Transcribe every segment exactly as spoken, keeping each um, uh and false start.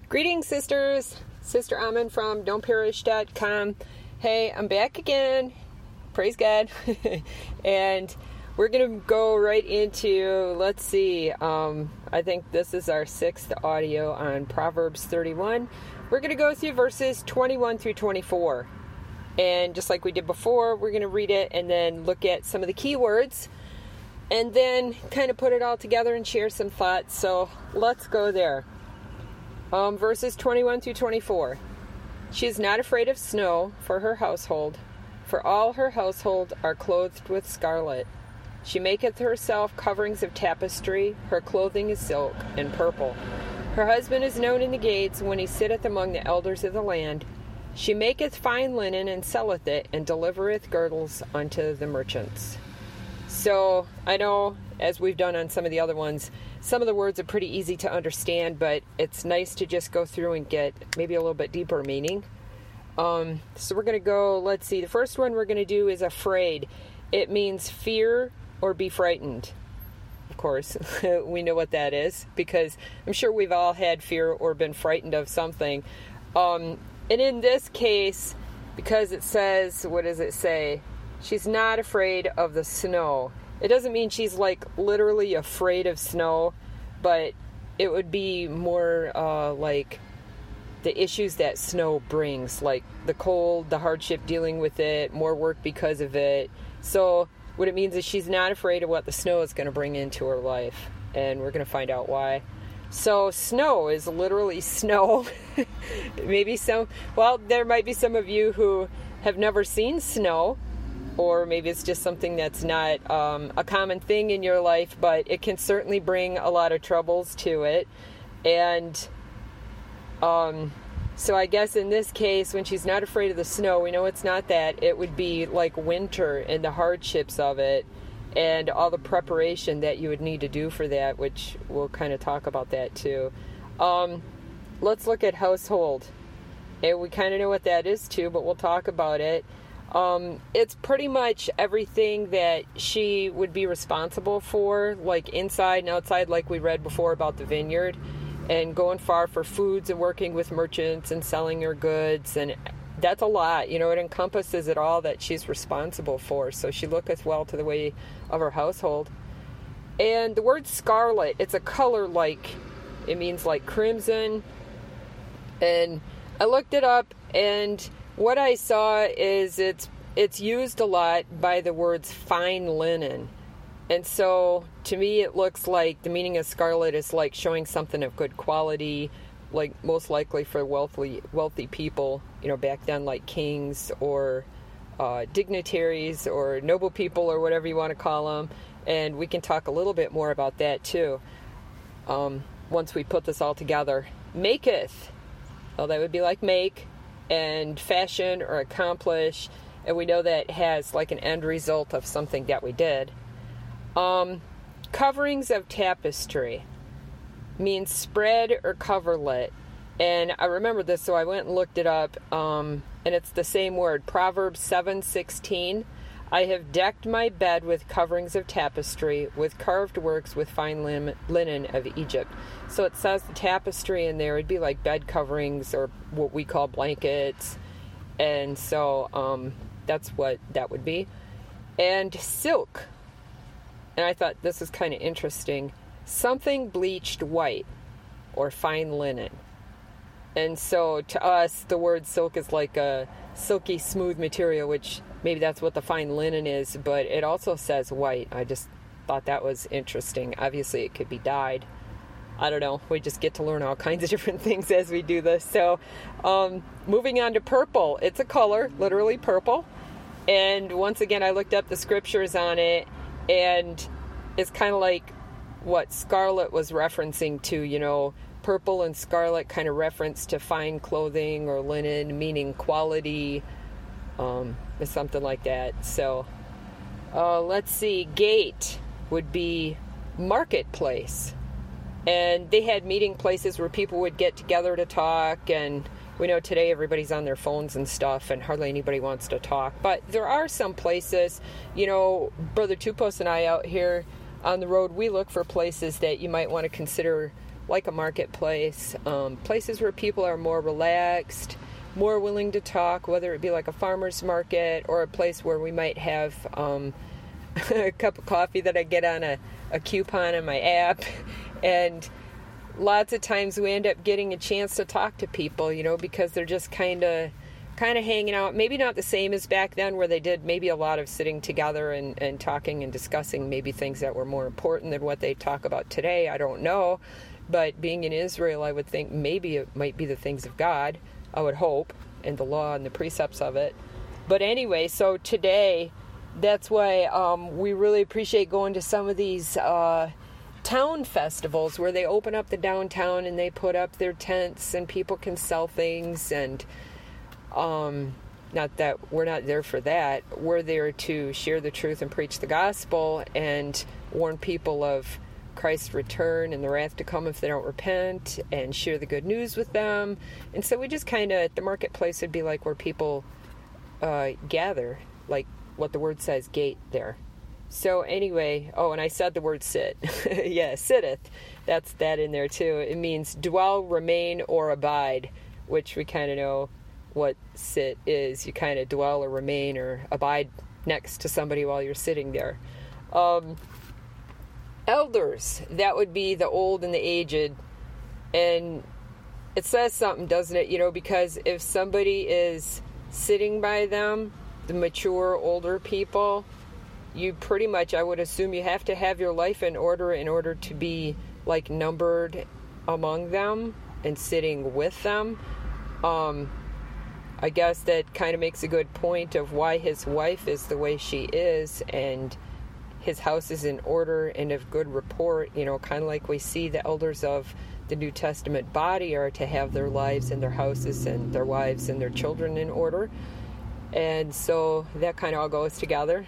Greetings, sisters. Sister Amen from don't perish dot com. Hey, I'm back again. Praise God. And we're going to go right into, let's see, um, I think this is our sixth audio on Proverbs thirty-one. We're going to go through verses twenty-one through twenty-four. And just like we did before, we're going to read it and then look at some of the key words and then kind of put it all together and share some thoughts. So let's go there. Um, verses twenty-one through twenty-four. She is not afraid of snow for her household, for all her household are clothed with scarlet. She maketh herself coverings of tapestry, her clothing is silk and purple. Her husband is known in the gates when he sitteth among the elders of the land. She maketh fine linen and selleth it, and delivereth girdles unto the merchants. So, I know, as we've done on some of the other ones, some of the words are pretty easy to understand, but it's nice to just go through and get maybe a little bit deeper meaning. Um, so we're going to go, let's see, the first one we're going to do is afraid. It means fear or be frightened. Of course, we know what that is, because I'm sure we've all had fear or been frightened of something. Um, and in this case, because it says, what does it say? She's not afraid of the snow. It doesn't mean she's like literally afraid of snow, but it would be more uh, like the issues that snow brings, like the cold, the hardship dealing with it, more work because of it. So what it means is she's not afraid of what the snow is going to bring into her life, and we're going to find out why. So snow is literally snow. Maybe some, well, there might be some of you who have never seen snow, or maybe it's just something that's not um, a common thing in your life, but it can certainly bring a lot of troubles to it. And um, so I guess in this case, when she's not afraid of the snow, we know it's not that. It would be like winter and the hardships of it and all the preparation that you would need to do for that, which we'll kind of talk about that too. Um, let's look at household. And we kind of know what that is too, but we'll talk about it. Um, it's pretty much everything that she would be responsible for, like inside and outside, like we read before about the vineyard, and going far for foods and working with merchants and selling her goods. And that's a lot, you know, it encompasses it all that she's responsible for. So she looketh well to the way of her household. And the word scarlet, it's a color like, it means like crimson. And I looked it up, and what I saw is it's it's used a lot by the words fine linen. And so to me it looks like the meaning of scarlet is like showing something of good quality, like most likely for wealthy wealthy people, you know, back then, like kings or uh, dignitaries or noble people or whatever you want to call them. And we can talk a little bit more about that too um, once we put this all together. Maketh, well, that would be like make, and fashion or accomplish, and we know that has like an end result of something that we did. Um, coverings of tapestry means spread or coverlet, and I remember this, so I went and looked it up, um, and it's the same word, Proverbs seven sixteen. I have decked my bed with coverings of tapestry, with carved works, with fine lim- linen of Egypt. So it says the tapestry in there. It'd be like bed coverings or what we call blankets. And so um, that's what that would be. And silk. And I thought this was kind of interesting. Something bleached white or fine linen. And so to us, the word silk is like a silky, smooth material, which maybe that's what the fine linen is, but it also says white. I just thought that was interesting. Obviously, it could be dyed. I don't know. We just get to learn all kinds of different things as we do this. So, um, moving on to purple. It's a color, literally purple. And once again, I looked up the scriptures on it, and it's kind of like what scarlet was referencing to, you know, purple and scarlet kind of reference to fine clothing or linen, meaning quality, um, or something like that. So, uh, let's see. Gate would be marketplace. And they had meeting places where people would get together to talk, and we know today everybody's on their phones and stuff, and hardly anybody wants to talk. But there are some places, you know, Brother Tupos and I out here on the road, we look for places that you might want to consider like a marketplace, um, places where people are more relaxed, more willing to talk, whether it be like a farmer's market or a place where we might have um, a cup of coffee that I get on a, a coupon on my app. And lots of times we end up getting a chance to talk to people, you know, because they're just kind of kind of hanging out. Maybe not the same as back then where they did maybe a lot of sitting together and, and talking and discussing maybe things that were more important than what they talk about today. I don't know. But being in Israel, I would think maybe it might be the things of God, I would hope, and the law and the precepts of it. But anyway, so today, that's why um, we really appreciate going to some of these uh, town festivals where they open up the downtown and they put up their tents and people can sell things. And um, not that we're not there for that. We're there to share the truth and preach the gospel and warn people of Christ's return and the wrath to come if they don't repent, and share the good news with them. And so we just kind of, the marketplace would be like where people uh, gather, like what the word says, gate there. So anyway, oh, and I said the word sit. Yeah, sitteth. That's that in there too. It means dwell, remain, or abide, which we kind of know what sit is. You kind of dwell or remain or abide next to somebody while you're sitting there. Um... Elders, that would be the old and the aged. And it says something, doesn't it? You know, because if somebody is sitting by them, the mature, older people, you pretty much, I would assume you have to have your life in order in order to be, like, numbered among them and sitting with them. Um, I guess that kind of makes a good point of why his wife is the way she is, and his house is in order and of good report, you know, kind of like we see the elders of the New Testament body are to have their lives and their houses and their wives and their children in order. And so that kind of all goes together.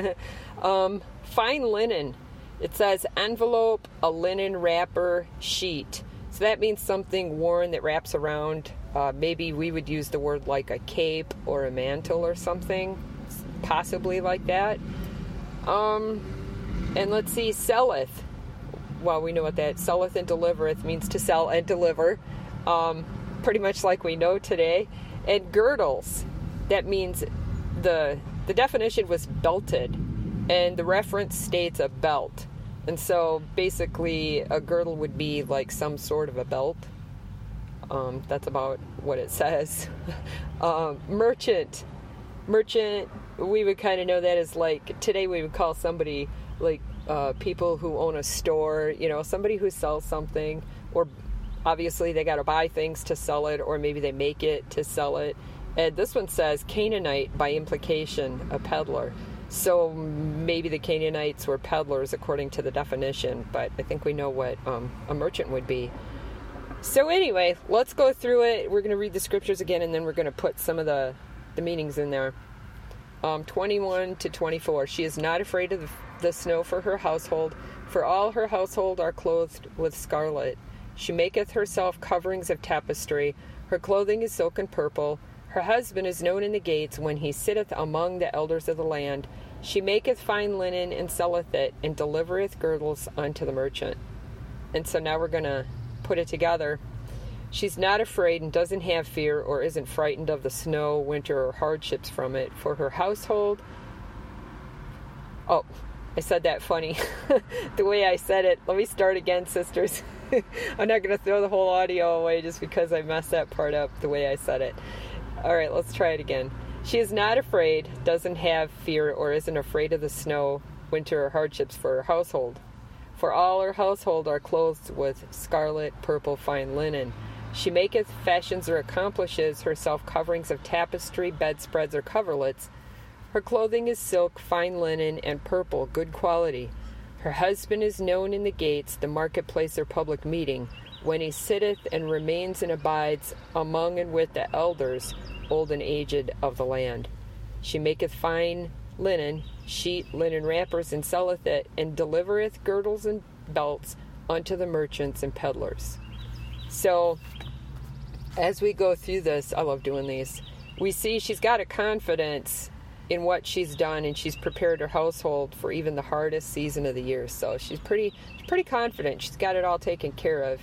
um, fine linen. It says envelope, a linen wrapper, sheet. So that means something worn that wraps around. Uh, maybe we would use the word like a cape or a mantle or something, possibly like that. Um, and let's see, selleth. Well, we know what that selleth and delivereth means, to sell and deliver, um, pretty much like we know today. And girdles, that means the the definition was belted, and the reference states a belt. And so basically a girdle would be like some sort of a belt. Um, that's about what it says. um, merchant. Merchant, we would kind of know that as like, today we would call somebody like uh, people who own a store, you know, somebody who sells something, or obviously they got to buy things to sell it, or maybe they make it to sell it. And this one says Canaanite, by implication, a peddler. So maybe the Canaanites were peddlers according to the definition, but I think we know what um, a merchant would be. So anyway, let's go through it. We're going to read the scriptures again, and then we're going to put some of the the meanings in there. Um, twenty-one to twenty-four. She is not afraid of the, the snow for her household, for all her household are clothed with scarlet. She maketh herself coverings of tapestry. Her clothing is silk and purple. Her husband is known in the gates when he sitteth among the elders of the land. She maketh fine linen and selleth it, and delivereth girdles unto the merchant. And so now we're going to put it together. She's not afraid and doesn't have fear or isn't frightened of the snow, winter, or hardships from it. For her household... Oh, I said that funny. The way I said it. Let me start again, sisters. I'm not going to throw the whole audio away just because I messed that part up the way I said it. All right, let's try it again. She is not afraid, doesn't have fear, or isn't afraid of the snow, winter, or hardships for her household. For all her household are clothed with scarlet, purple, fine linen. She maketh, fashions, or accomplishes herself coverings of tapestry, bedspreads, or coverlets. Her clothing is silk, fine linen, and purple, good quality. Her husband is known in the gates, the marketplace or public meeting, when he sitteth and remains and abides among and with the elders, old and aged of the land. She maketh fine linen, sheet, linen wrappers, and selleth it, and delivereth girdles and belts unto the merchants and peddlers. So, as we go through this, I love doing these, we see she's got a confidence in what she's done, and she's prepared her household for even the hardest season of the year. So she's pretty, she's pretty confident. She's got it all taken care of.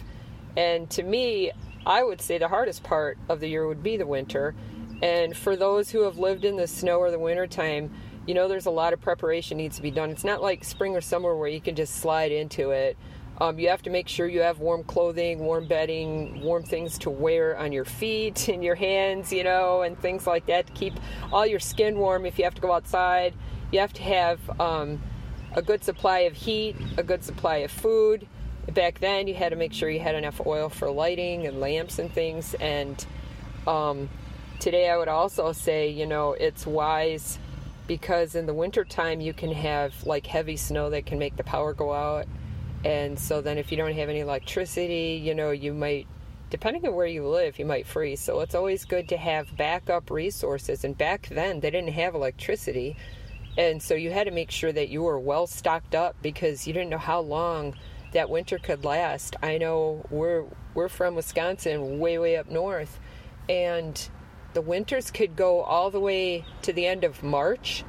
And to me, I would say the hardest part of the year would be the winter. And for those who have lived in the snow or the winter time, you know, there's a lot of preparation needs to be done. It's not like spring or summer where you can just slide into it. Um, you have to make sure you have warm clothing, warm bedding, warm things to wear on your feet and your hands, you know, and things like that to keep all your skin warm if you have to go outside. You have to have um, a good supply of heat, a good supply of food. Back then, you had to make sure you had enough oil for lighting and lamps and things. And um, today, I would also say, you know, it's wise because in the wintertime, you can have like heavy snow that can make the power go out. And so then if you don't have any electricity, you know, you might, depending on where you live, you might freeze. So it's always good to have backup resources. And back then, they didn't have electricity. And so you had to make sure that you were well stocked up because you didn't know how long that winter could last. I know we're we're from Wisconsin, way, way up north. And the winters could go all the way to the end of March.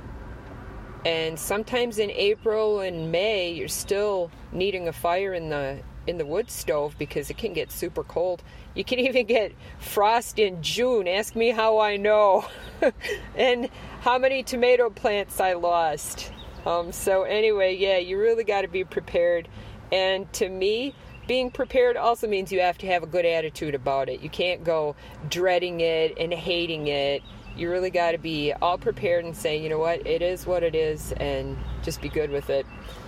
And sometimes in April and May, you're still needing a fire in the in the wood stove because it can get super cold. You can even get frost in June. Ask me how I know. And how many tomato plants I lost. Um, so anyway, yeah, you really got to be prepared. And to me, being prepared also means you have to have a good attitude about it. You can't go dreading it and hating it. You really got to be all prepared and say, you know what, it is what it is, and just be good with it.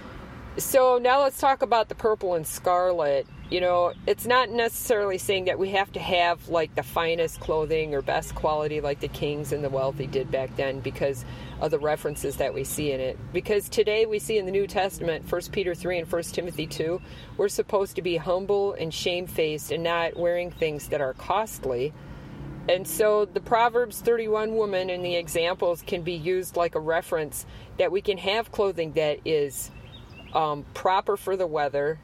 So now let's talk about the purple and scarlet. You know, it's not necessarily saying that we have to have like the finest clothing or best quality like the kings and the wealthy did back then because of the references that we see in it. Because today we see in the New Testament, First Peter three and First Timothy two, we're supposed to be humble and shamefaced and not wearing things that are costly. And so the Proverbs thirty-one woman and the examples can be used like a reference that we can have clothing that is um, proper for the weather.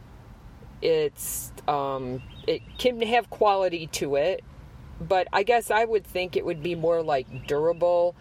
It's um, it can have quality to it, but I guess I would think it would be more like durable,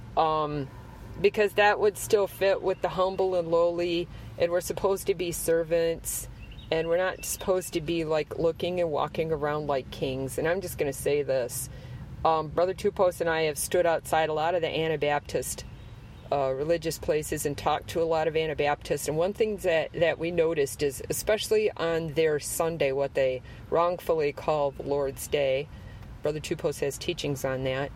um, because that would still fit with the humble and lowly, and we're supposed to be servants, and we're not supposed to be like looking and walking around like kings. And I'm just going to say this. Um, Brother Two Post and I have stood outside a lot of the Anabaptist uh, religious places and talked to a lot of Anabaptists. And one thing that, that we noticed is, especially on their Sunday, what they wrongfully call the Lord's Day, Brother Two Post has teachings on that,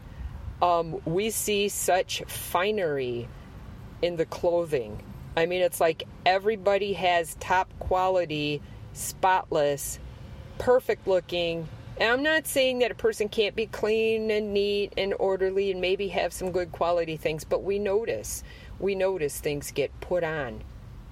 um, we see such finery in the clothing. I mean, it's like everybody has top quality, spotless, perfect looking. And I'm not saying that a person can't be clean and neat and orderly and maybe have some good quality things, but we notice, we notice things get put on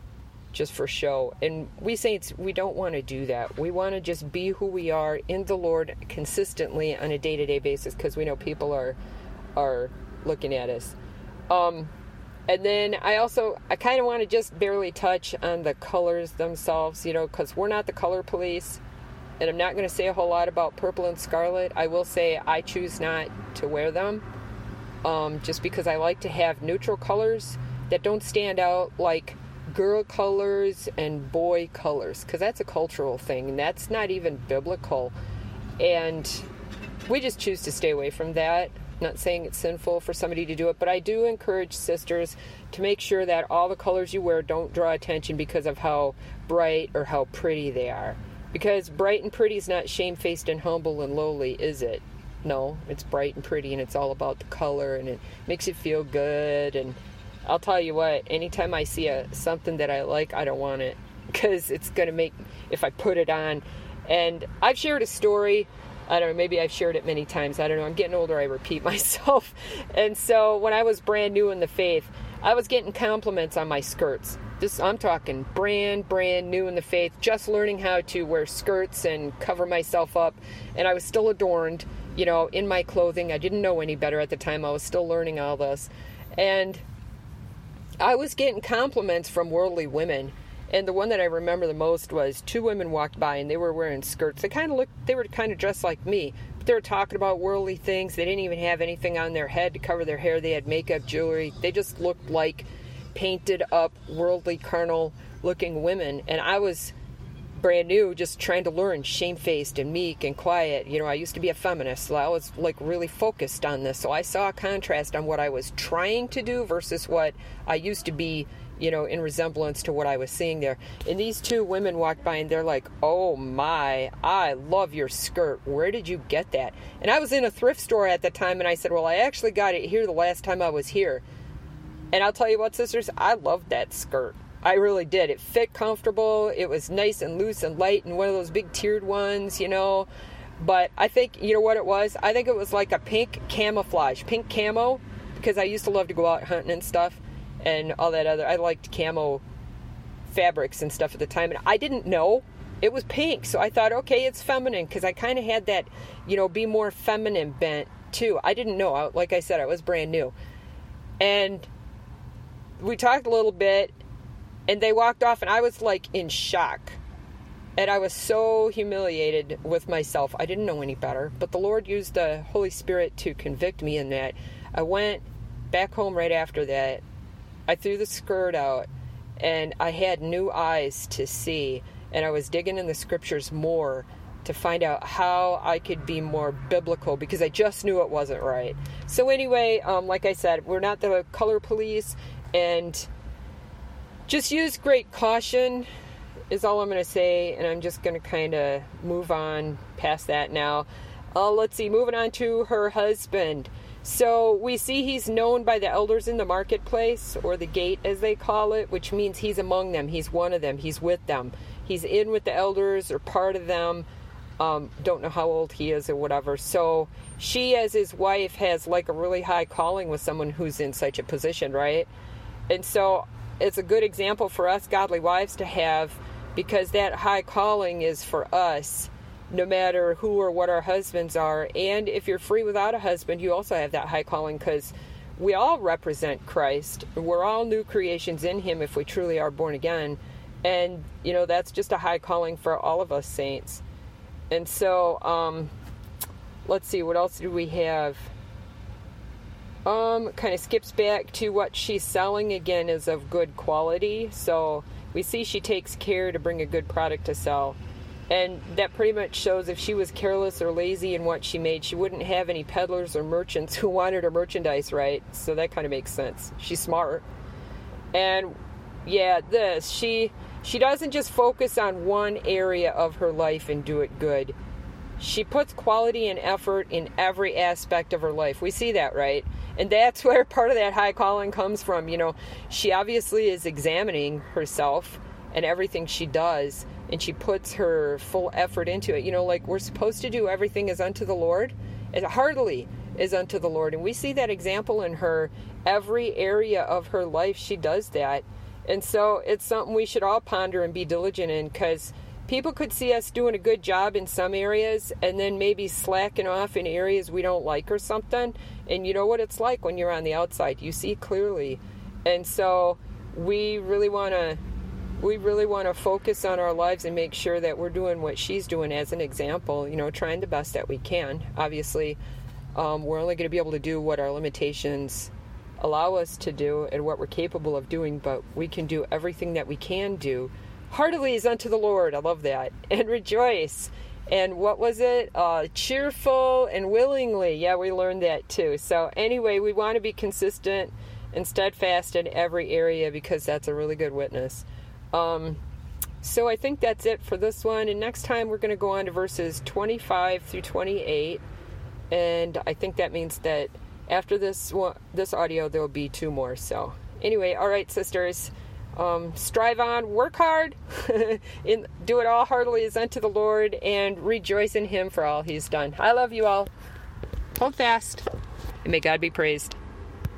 just for show. And we saints, we don't want to do that. We want to just be who we are in the Lord consistently on a day-to-day basis because we know people are are looking at us. Um, and then I also, I kind of want to just barely touch on the colors themselves, you know, because we're not the color police. And I'm not going to say a whole lot about purple and scarlet. I will say I choose not to wear them um, just because I like to have neutral colors that don't stand out like girl colors and boy colors, because that's a cultural thing, and that's not even biblical. And we just choose to stay away from that. Not saying it's sinful for somebody to do it, but I do encourage sisters to make sure that all the colors you wear don't draw attention because of how bright or how pretty they are. Because bright and pretty is not shamefaced and humble and lowly, is it? No, it's bright and pretty, and it's all about the color, and it makes you feel good. And I'll tell you what, anytime I see a something that I like, I don't want it, because it's going to make, if I put it on. And I've shared a story, I don't know, maybe I've shared it many times, I don't know, I'm getting older, I repeat myself. And so when I was brand new in the faith, I was getting compliments on my skirts. This, I'm talking brand, brand new in the faith, just learning how to wear skirts and cover myself up. And I was still adorned, you know, in my clothing. I didn't know any better at the time. I was still learning all this. And I was getting compliments from worldly women. And the one that I remember the most was two women walked by and they were wearing skirts. They kind of looked, they were kind of dressed like me. But they were talking about worldly things. They didn't even have anything on their head to cover their hair. They had makeup, jewelry. They just looked like painted up, worldly, carnal looking women. And I was brand new, just trying to learn, shamefaced and meek and quiet. You know, I used to be a feminist, so I was like really focused on this. So I saw a contrast on what I was trying to do versus what I used to be, you know, in resemblance to what I was seeing there. And these two women walked by and they're like, oh my, I love your skirt. Where did you get that? And I was in a thrift store at the time, and I said, well, I actually got it here the last time I was here. And I'll tell you what, sisters, I loved that skirt. I really did. It fit comfortable. It was nice and loose and light, and one of those big tiered ones, you know. But I think, you know what it was? I think it was like a pink camouflage, pink camo, because I used to love to go out hunting and stuff and all that other. I liked camo fabrics and stuff at the time, and I didn't know it was pink. So I thought, okay, it's feminine, because I kind of had that, you know, be more feminine bent too. I didn't know. I, like I said, I was brand new. And we talked a little bit, and they walked off, and I was like in shock. And I was so humiliated with myself. I didn't know any better. But the Lord used the Holy Spirit to convict me in that. I went back home right after that. I threw the skirt out, and I had new eyes to see. And I was digging in the scriptures more to find out how I could be more biblical, because I just knew it wasn't right. So anyway, um, like I said, we're not the color police, and just use great caution is all I'm going to say, and I'm just going to kind of move on past that now. Uh, let's see, moving on to her husband. So we see he's known by the elders in the marketplace, or the gate as they call it, which means he's among them. He's one of them. He's with them. He's in with the elders, or part of them. Um, don't know how old he is or whatever. So she, as his wife, has like a really high calling with someone who's in such a position, right? And so it's a good example for us godly wives to have, because that high calling is for us, no matter who or what our husbands are. And if you're free without a husband, you also have that high calling, because we all represent Christ. We're all new creations in him if we truly are born again. And, you know, that's just a high calling for all of us saints. And so, um, let's see, what else do we have? Um, kind of skips back to what she's selling. Again, is of good quality. So we see she takes care to bring a good product to sell. And that pretty much shows if she was careless or lazy in what she made, she wouldn't have any peddlers or merchants who wanted her merchandise, right? So that kind of makes sense. She's smart. And yeah, this, she she doesn't just focus on one area of her life and do it good. She puts quality and effort in every aspect of her life. We see that, right? And that's where part of that high calling comes from. You know, she obviously is examining herself and everything she does, and she puts her full effort into it. You know, like we're supposed to do everything as unto the Lord, and heartily is unto the Lord. And we see that example in her. Every area of her life, she does that. And so it's something we should all ponder and be diligent in, because people could see us doing a good job in some areas and then maybe slacking off in areas we don't like or something. And you know what it's like when you're on the outside. You see clearly. And so we really want to we really want to focus on our lives and make sure that we're doing what she's doing as an example, you know, trying the best that we can. Obviously, um, we're only going to be able to do what our limitations allow us to do and what we're capable of doing, but we can do everything that we can do. Heartily is unto the Lord. I love that. And rejoice. And what was it? Uh, cheerful and willingly. Yeah, we learned that too. So anyway, we want to be consistent and steadfast in every area, because that's a really good witness. Um, so I think that's it for this one. And next time we're going to go on to verses twenty-five through twenty-eight. And I think that means that after this one, this audio, there will be two more. So anyway, all right, sisters. Um, strive on, work hard, in, do it all heartily as unto the Lord, and rejoice in him for all he's done. I love you all. Hold fast, and may God be praised.